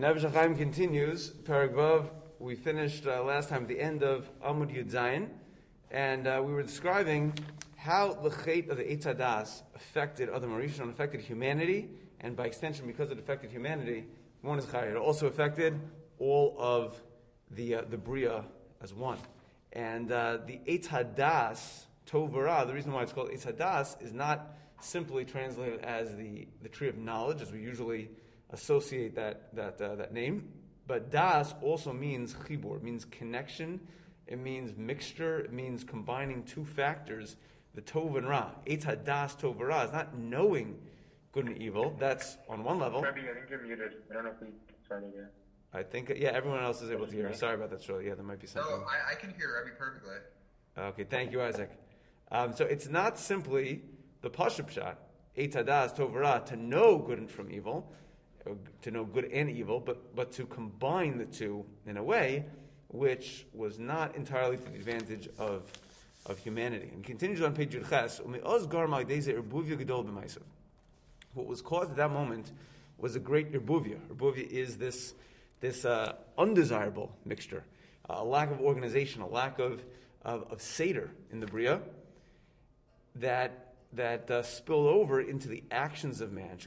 Nefesh HaChaim continues, Perek Vav. We finished last time at the end of Amud Yud Zayin, and we were describing how the Chet of the Eitz Hadas affected Adam HaRishon, affected humanity, and by extension, because it affected humanity, one is Chai. It also affected all of the Bria as one. And the Eitz Hadas, Tov V'Ra, the reason why it's called Eitz Hadas is not simply translated as the tree of knowledge, as we usually associate that name. But das also means chibur, it means connection, it means mixture, it means combining two factors, the tov and ra. Eitz hadas tov and ra is not knowing good and evil. That's on one level. Rabbi, I think you're muted. I don't know if we started yet. I think, everyone else is able to hear. Sorry about that, Shirley. Yeah, there might be something. No, I can hear Rabbi perfectly. Okay, thank you, Isaac. So it's not simply the pashup shot, Eitz hadas tov and ra, to know good from evil, to know good and evil, but to combine the two in a way which was not entirely to the advantage of humanity. And he continues on page Yud Ches, what was caused at that moment was a great irbuvia. Irbuvia is this undesirable mixture, a lack of organization, a lack of seder in the Bria that spilled over into the actions of man.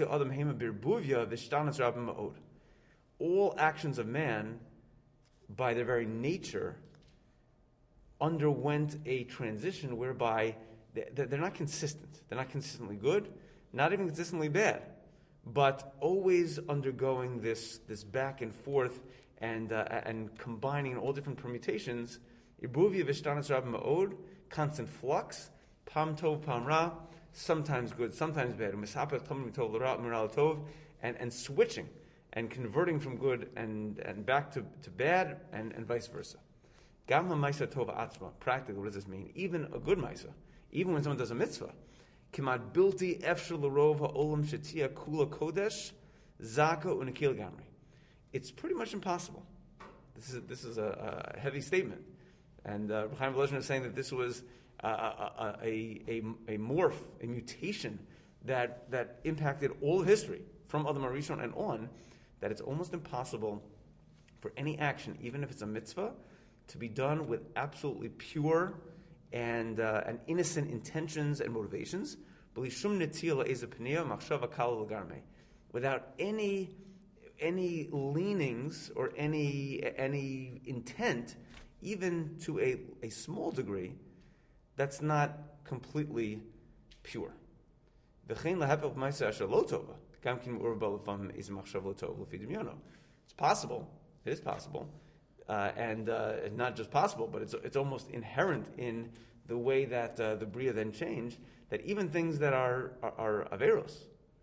All actions of man, by their very nature, underwent a transition whereby they're not consistent. They're not consistently good, not even consistently bad, but always undergoing this back and forth and combining all different permutations. Constant flux. Pam tov, pam ra, sometimes good, sometimes bad. And switching and converting from good and back to bad and vice versa. Gam ha-maisa tova atzma. Practically, what does this mean? Even a good maisa, even when someone does a mitzvah, kimat bilti efshel l'rov ha'olam shetia kula kodesh zaka unakil gamri. It's pretty much impossible. This is a heavy statement, and Chaim Volozhin is saying that this was a morph, a mutation that impacted all of history from Adam HaRishon and on, that it's almost impossible for any action, even if it's a mitzvah, to be done with absolutely pure and innocent intentions and motivations, without any leanings or any intent, even to a small degree, that's not completely pure. It's possible. It is possible, and not just possible, but it's almost inherent in the way that the Bria then changed. That even things that are averos,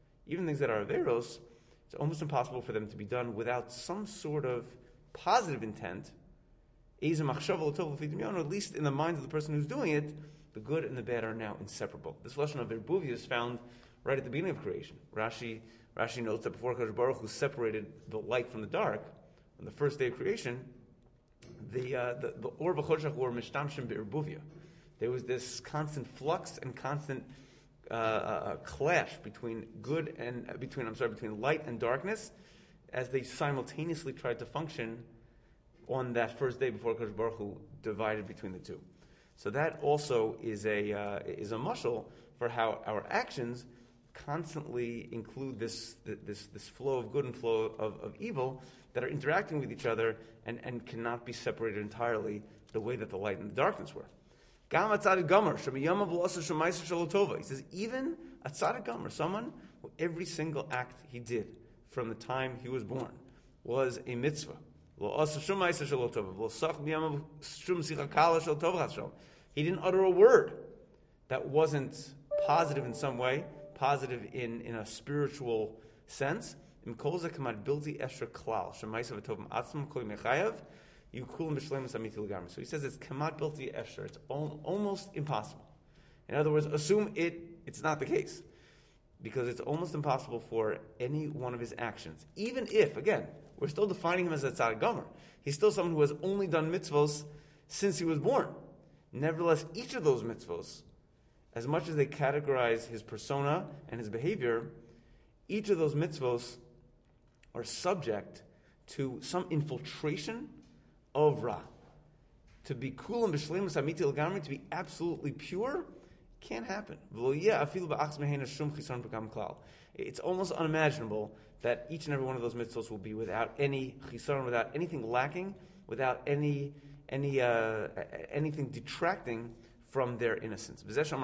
it's almost impossible for them to be done without some sort of positive intent. At least in the mind of the person who's doing it, the good and the bad are now inseparable. This lesson of Irbuvia is found right at the beginning of creation. Rashi notes that before Kadosh Baruch Hu separated the light from the dark, on the first day of creation, the Or v'choshech were mishtamshim be'irbuvia. There was this constant flux and constant clash between between light and darkness, as they simultaneously tried to function on that first day before Kadosh Baruch Hu divided between the two. So that also is a mashal for how our actions constantly include this flow of good and flow of evil that are interacting with each other and cannot be separated entirely the way that the light and the darkness were. He says even a tzaddik gomer, someone who every single act he did from the time he was born was a mitzvah. He didn't utter a word that wasn't positive in some way, positive in a spiritual sense. So he says it's kamat bilti efshar. It's almost impossible. In other words, assume it's not the case, because it's almost impossible for any one of his actions, even if, again, we're still defining him as a tzaddik gomer. He's still someone who has only done mitzvos since he was born. Nevertheless, each of those mitzvos, as much as they categorize his persona and his behavior, each of those mitzvos are subject to some infiltration of Ra. To be kulam b'shleimus amiti l'gamri, to be absolutely pure, can't happen. It's almost unimaginable that each and every one of those mitzvahs will be without any chisaron, without anything lacking, without anything detracting from their innocence. Beautiful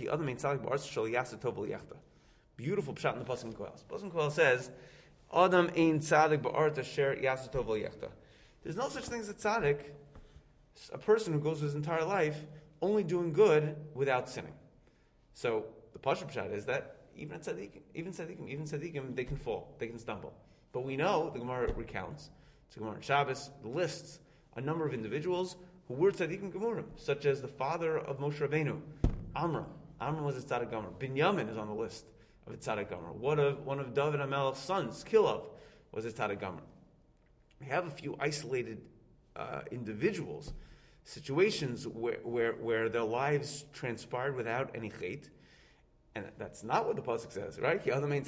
pshat in the Pasuk Koheles. Pasuk Koheles says, "Adam ein tzadik ba'arta sher yaseh tov v'yechta." There's no such thing as a tzaddik, a person who goes his entire life only doing good without sinning. So the Pasuk pshat is that even tzaddikim, they can fall, they can stumble. But we know, the Gemara recounts, it's the Gemara in Shabbos, lists a number of individuals who were tzaddikim gemurim, such as the father of Moshe Rabbeinu, Amram. Amram was a tzaddik gomer. Binyamin is on the list of a tzaddik gomer. One of David HaMelech's sons, Kilov, was a tzaddik gomer. We have a few isolated individuals, situations where their lives transpired without any chait, and that's not what the pasuk says, right?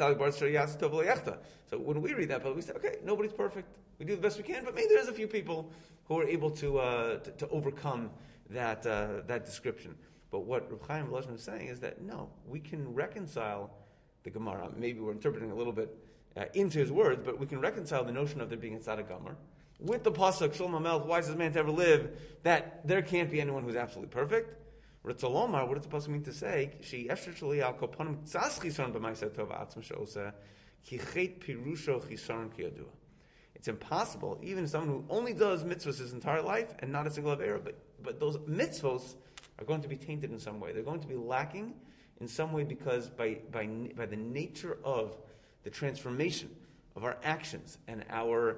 So when we read that, we say, okay, nobody's perfect. We do the best we can, but maybe there's a few people who are able to overcome that description. But what Reb Chaim Volozhin is saying is that no, we can reconcile the Gemara. Maybe we're interpreting a little bit into his words, but we can reconcile the notion of there being a tzaddik gomer with the pasuk Shlomo HaMelech, wisest man to ever live, that there can't be anyone who's absolutely perfect. Ritzalomar, what does the pasuk mean to say? It's impossible, even someone who only does mitzvahs his entire life and not a single avera, but those mitzvahs are going to be tainted in some way. They're going to be lacking in some way because by the nature of the transformation of our actions and our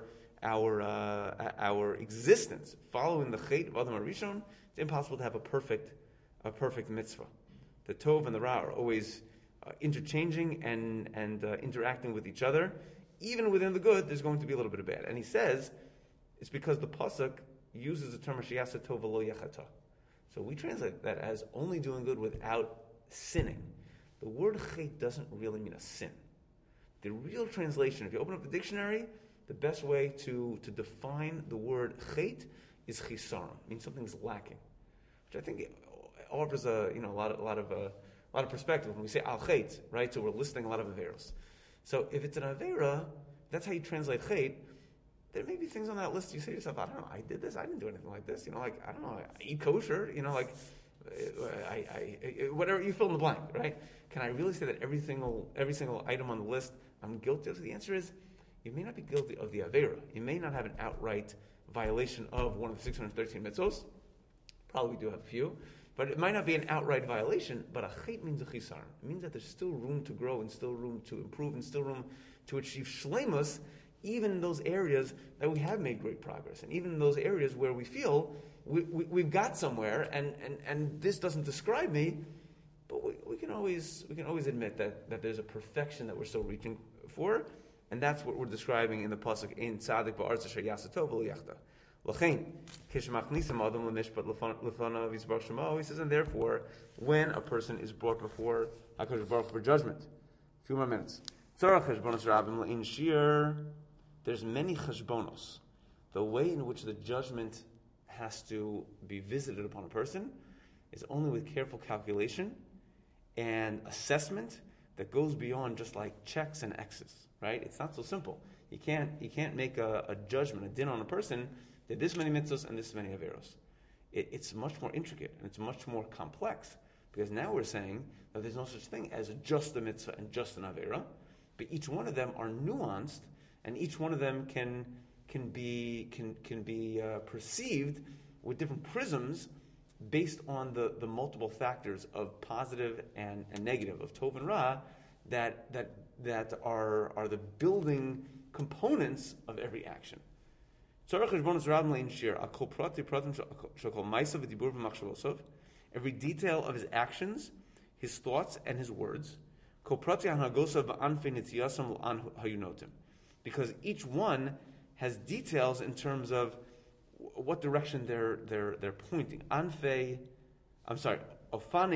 existence following the chait of Adam HaRishon, it's impossible to have a perfect mitzvah. The tov and the ra are always interchanging and interacting with each other. Even within the good, there's going to be a little bit of bad. And he says it's because the pasuk uses the term sheyasa tov v'lo yechata. So we translate that as only doing good without sinning. The word chait doesn't really mean a sin. The real translation, if you open up the dictionary, the best way to define the word chait is chisaron, means something's lacking, which I think offers a lot of perspective when we say al chait, right? So we're listing a lot of averos. So if it's an avera, that's how you translate chait. There may be things on that list you say to yourself, I don't know, I did this, I didn't do anything like this. I don't know, I eat kosher. I whatever, you fill in the blank, right? Can I really say that every single item on the list I'm guilty of? So the answer is, you may not be guilty of the avera. You may not have an outright violation of one of the 613 mitzvos. Probably do have a few. But it might not be an outright violation, but a chait means a chisar. It means that there's still room to grow and still room to improve and still room to achieve shleimus, even in those areas that we have made great progress. And even in those areas where we feel we've got somewhere and this doesn't describe me, but we can always admit that there's a perfection that we're still reaching for. And that's what we're describing in the pasuk in Tzadik ba'artz asher yaseh tov v'lo yechta. L'chein kishmachnisam adam l'mishpat l'fanav yisbarach shemo. He says, and therefore, when a person is brought before HaKadosh Baruch for judgment, a few more minutes. Tzarach cheshbonos rabim l'in shir. There's many cheshbonos. The way in which the judgment has to be visited upon a person is only with careful calculation and assessment that goes beyond just like checks and X's. Right? It's not so simple. You can't make a judgment, a din on a person that this many mitzvahs and this many averos. It's much more intricate and it's much more complex, because now we're saying that there's no such thing as just a mitzvah and just an avera, but each one of them are nuanced and each one of them can be perceived with different prisms based on the multiple factors of positive and negative, of tov and ra, that are the building components of every action. Every detail of his actions, his thoughts, and his words, because each one has details in terms of what direction they're pointing. The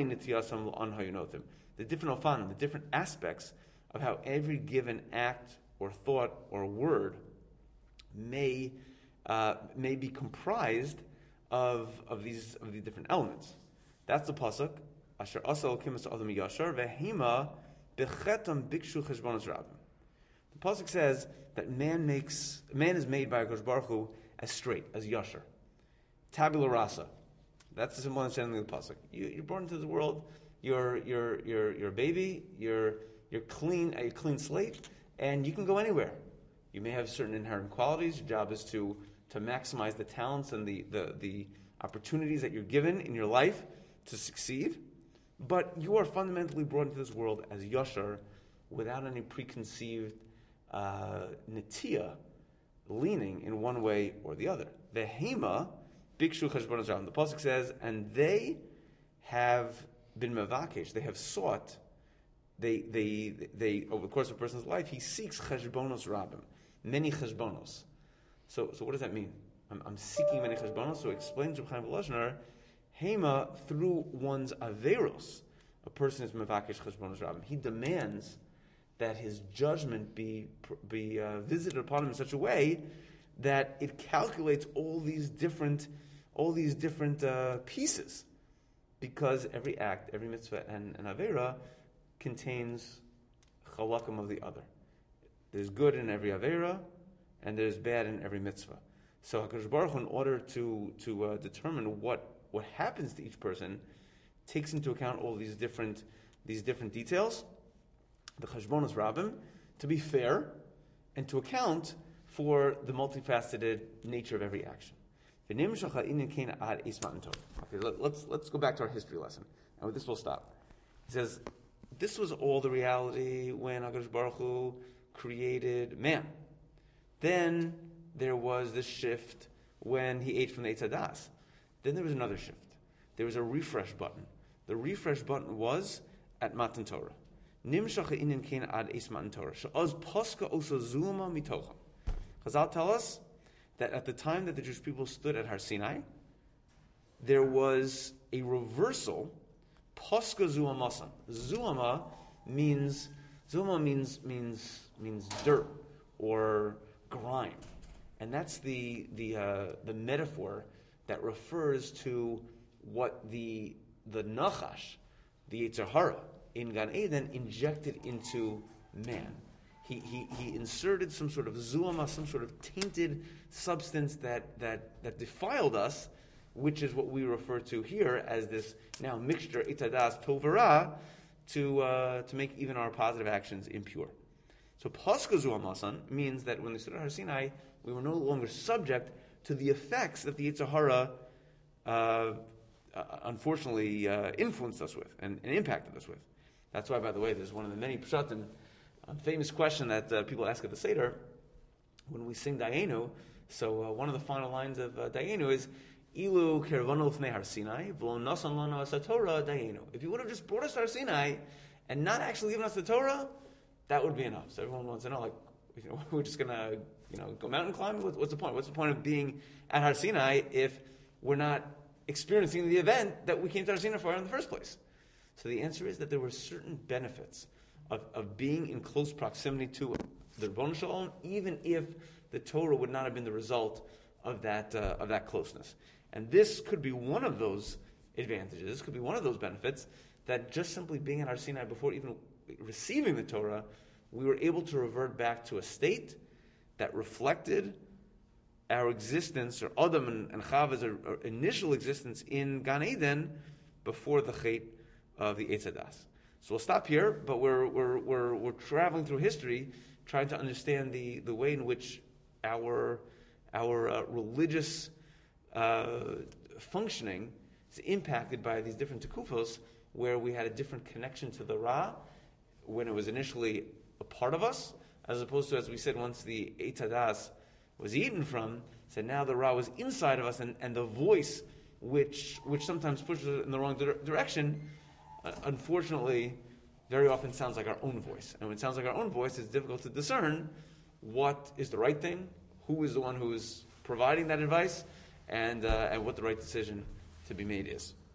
different the different aspects of how every given act or thought or word may be comprised of these different elements. That's the pasuk. Asher asal kimas adam yashar vehima bechetam bikshu cheshbonos rabim. The pasuk says that man is made by HaKadosh Baruch Hu as straight, as yashar, tabula rasa. That's the simple understanding of the pasuk. You're born into this world. You're a baby. You're clean, a clean slate, and you can go anywhere. You may have certain inherent qualities. Your job is to maximize the talents and the opportunities that you're given in your life to succeed. But you are fundamentally brought into this world as yashar, without any preconceived netiya, leaning in one way or the other. Vehema bikshu cheshbonos rabim. The pasuk says, and they have been mevakesh. They have sought. They over the course of a person's life, he seeks cheshbonos rabim, many cheshbonos. So what does that mean? I'm seeking many cheshbonos. So it explains Reb Chaim Volozhiner, Hema, through one's averos, a person is mevakesh cheshbonos rabim. He demands that his judgment be visited upon him in such a way that it calculates all these different pieces, because every act, every mitzvah and avera contains chalakim of the other. There's good in every avera, and there's bad in every mitzvah. So HaKadosh Baruch Hu, in order to determine what happens to each person, takes into account all these different details, the cheshbonos rabim, to be fair and to account for the multifaceted nature of every action. Okay, let's go back to our history lesson, and with this we'll stop. He says, this was all the reality when HaKadosh Baruch Hu created man. Then there was the shift when he ate from the Eitz Hadas. Then there was another shift. There was a refresh button. The refresh button was at Matan Torah. Nimshach inin kein ad es Matan Torah. She'oz poska oso zuma mitocha. Chazal tell us that at the time that the Jewish people stood at Har Sinai, there was a reversal. Poska zuma masan. Zuma means dirt or grime, and that's the metaphor that refers to what the nachash, the Yetzer Hara in Gan Eden injected into man. He inserted some sort of zuama, some sort of tainted substance that defiled us, which is what we refer to here as this now mixture itadas tovara to make even our positive actions impure. So Paska Zuamasan means that when they stood at Har Sinai, we were no longer subject to the effects that the Yetzer Hara unfortunately influenced us with and impacted us with. That's why, by the way, there's one of the many pshatim, a famous question that people ask at the Seder when we sing Dayenu. So one of the final lines of Dayenu is, Ilu kervanu l'fnei Har Sinai, v'lo nasan lana as Torah Dayenu. If you would have just brought us to Har Sinai and not actually given us the Torah, that would be enough. So everyone wants to know, we're just going to, go mountain climbing? What's the point? What's the point of being at Har Sinai if we're not experiencing the event that we came to Har Sinai for in the first place? So the answer is that there were certain benefits of being in close proximity to the Rebbeinu Shalom, even if the Torah would not have been the result of that closeness. And this could be one of those advantages. This could be one of those benefits, that just simply being at Har Sinai before even receiving the Torah, we were able to revert back to a state that reflected our existence, or Adam and Chava's initial existence in Gan Eden before the Chet of the Eitz Hadas. So we'll stop here, but we're traveling through history, trying to understand the way in which our religious functioning is impacted by these different tekufos, where we had a different connection to the Ra when it was initially a part of us, as opposed to, as we said, once the Eitz Hadas was eaten from, so now the Ra was inside of us, and the voice, which sometimes pushes us in the wrong direction, unfortunately, very often sounds like our own voice. And when it sounds like our own voice, it's difficult to discern what is the right thing, who is the one who is providing that advice, and what the right decision to be made is.